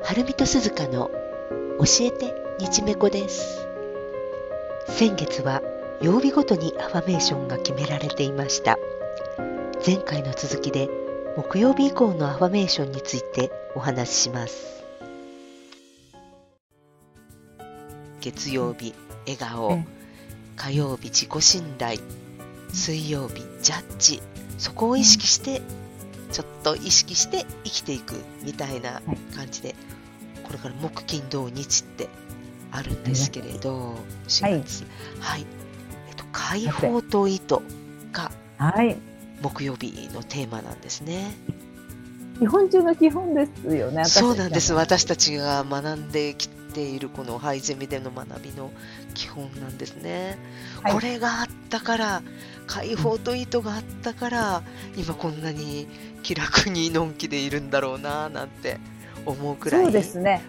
はるみとすずかの教えて日めこです。先月は曜日ごとにアファメーションが決められていました。前回の続きで木曜日以降のアファメーションについてお話しします。月曜日笑顔、火曜日自己信頼、水曜日ジャッジ、そこを意識して、ちょっと意識して生きていくみたいな感じで、これから木金土日ってあるんですけれど、4月、解放と意図が木曜日のテーマなんですね。 基本中の基本ですよね。 そうなんです。私たちが学んできているこのハイゼミでの学びの基本なんですね。これがあったから、解放と意図があったから、今こんなに気楽にのんきでいるんだろうななんて思うくらい。 そうですね。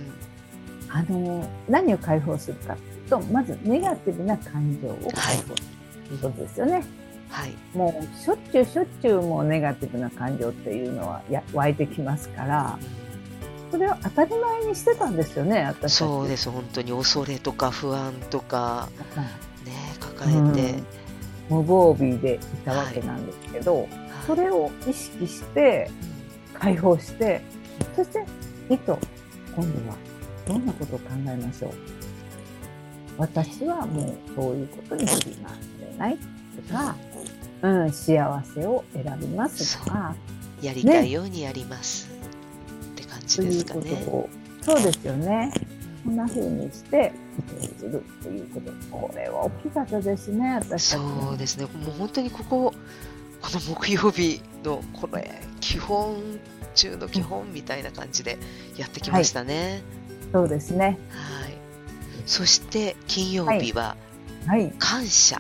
何を解放するかと、まずネガティブな感情を解放するということですよね。もうしょっちゅうもうネガティブな感情っていうのは湧いてきますから、それを当たり前にしてたんですよね、私たち。 そうです。本当に恐れとか不安とか、抱えて、 無防備でいたわけなんですけど、それを意識して解放して、そして今度はどんなことを考えましょう。私はもうそういうことに振り回されないとか、幸せを選びますとか、 やりたいようにやりますって感じですかね。 そうですよね。こんな風にして意図するということ、これは大きかったですね、私たち。 そうですね。もう本当にこの木曜日のこれ基本中の基本みたいな感じでやってきましたね。 そうですね。 そして金曜日は感謝。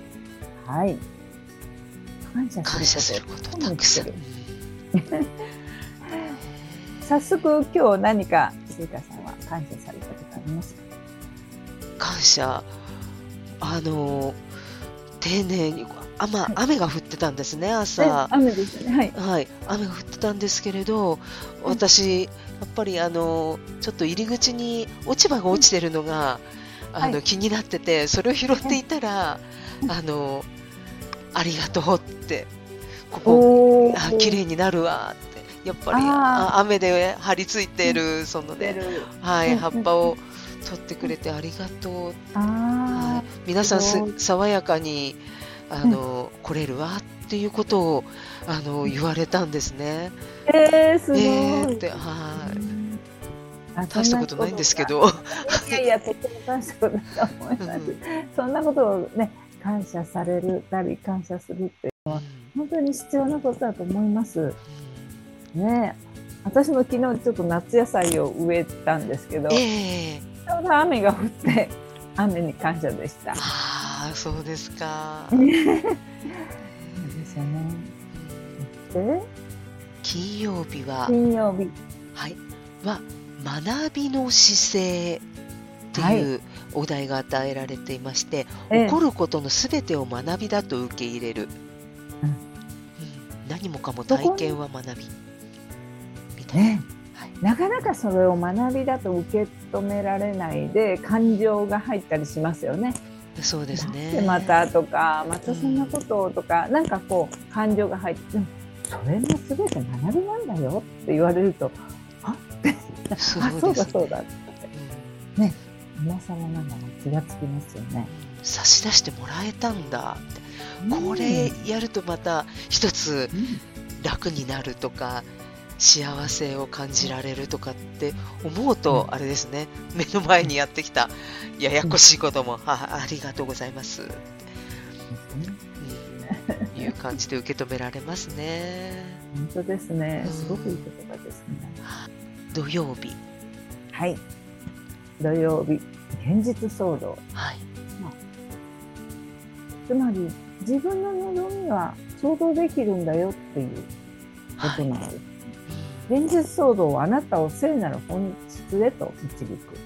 感謝することたくさん。 早速今日何か鈴鹿さんは感謝されたことありますか？ 感謝、丁寧に雨が降ってたんですね、朝。 雨ですね。 雨が降ってたんですけれど、私やっぱりちょっと入り口に落ち葉が落ちてるのが気になってて、それを拾っていたらありがとうって、ここ綺麗になるわって、やっぱり雨で張り付いているそのね、葉っぱを取ってくれてありがとう。皆さん爽やかに来れるわっていうことを言われたんですね。 すごい。 大したことないんですけど。 いやとても大したことだと思います。そんなことをね、感謝されたり感謝するっていうのは本当に必要なことだと思いますね。私も昨日ちょっと夏野菜を植えたんですけど、ちょうど雨が降って雨に感謝でした。 そうですか。 そうですよね。で、 金曜日は学びの姿勢っていうお題が与えられていまして、起こることのすべてを学びだと受け入れる。何もかも体験は学びみたいな。 なかなかそれを学びだと受け止められないで感情が入ったりしますよね。 そうですね。 でまたとか、またそんなこととか、なんかこう感情が入って、それもすべて学びなんだよって言われると、そうだそうだってね、今更なんだろう、気がつきますよね。 差し出してもらえたんだって、これやるとまた一つ楽になるとか、幸せを感じられるとかって思うと、あれですね、目の前にやってきたややこしいことも、ありがとうございますっていう感じで受け止められますね。 本当ですね。すごくいい言葉ですね。 土曜日。 土曜日、現実創造。つまり自分の望みは想像できるんだよっていうことなんです。現実創造はあなたを聖なる本質へと導く。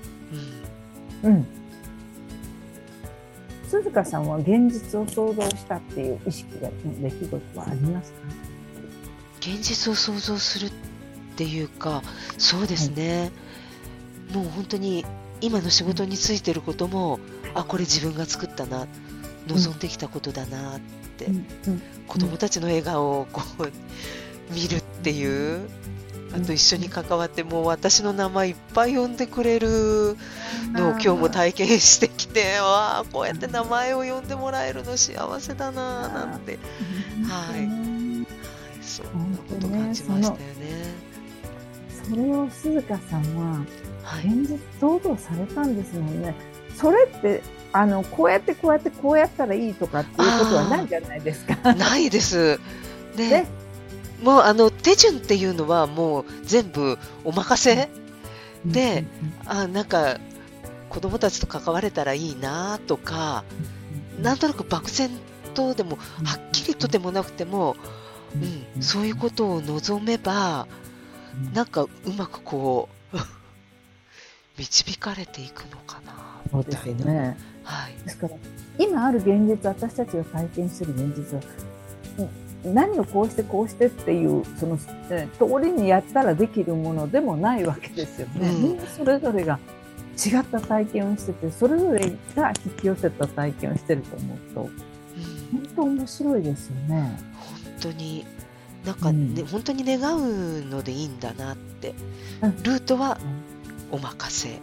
鈴鹿さんは現実を想像したっていう意識が出来事はありますか？ 現実を想像するっっていうか、そうですね、もう本当に今の仕事についてることも、あ、これ自分が作ったな、望んできたことだなって、子供たちの笑顔をこう見るっていう、あと一緒に関わって、もう私の名前いっぱい呼んでくれるのを今日も体験してきて、わあ、こうやって名前を呼んでもらえるの幸せだななんて、はい、そんなこと感じましたよね。 それを鈴鹿さんは現実想像されたんですもんね。それってこうやってこうやってこうやったらいいとかっていうことはないじゃないですか。 ないです。ね、もう手順っていうのはもう全部お任せで、なんか子供たちと関われたらいいなとか、なんとなく漠然とでもはっきりとでもなくても、そういうことを望めば、なんかうまくこう導かれていくのかなみたいな。ね、はい、 ですから今ある現実、私たちが体験している現実は、何をこうしてこうしてっていうその、通りにやったらできるものでもないわけですよね。みんなそれぞれが違った体験をしてて、それぞれが引き寄せた体験をしてると思うと、本当面白いですよね。 本当になんかね、本当に願うのでいいんだなって、ルートはお任せ、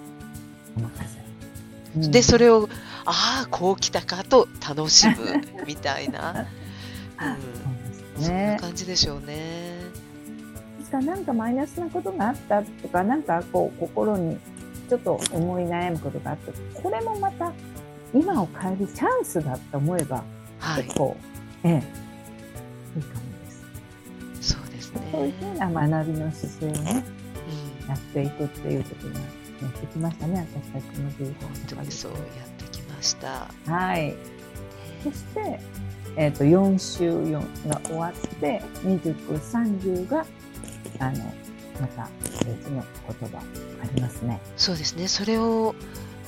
でそれをこう来たかと楽しむみたいな、そんな感じでしょうね。 ですからなんかマイナスなことがあったとか、なんかこう心にちょっと思い悩むことがあって、これもまた今を変えるチャンスだと思えば、結構、いいかもです。 そうですね。 そういうふうな学びの姿勢をね、やっていくっていうことがやってきましたね、私たちの人生。 本当にそうやってきました。 はい。そして、4週4が終わって、29、30がまた別の言葉ありますね。 そうですね。それを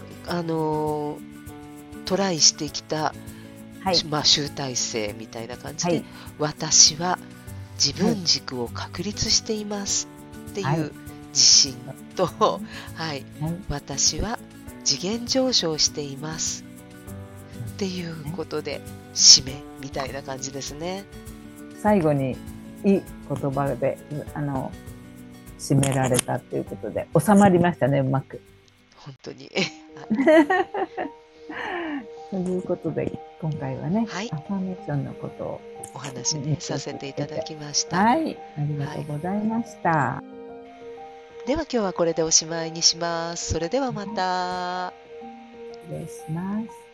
トライしてきた、集大成みたいな感じで、私は自分軸を確立していますっていう自信と、私は次元上昇していますっていうことで締めみたいな感じですね。 最後にいい言葉で締められたっていうことで収まりましたね、うまく。 本当に。 ということで今回はね、 はい、 アファメーションのことをお話ねさせていただきました。 はい、ありがとうございました。 では今日はこれでおしまいにします。それではまた。 失礼します。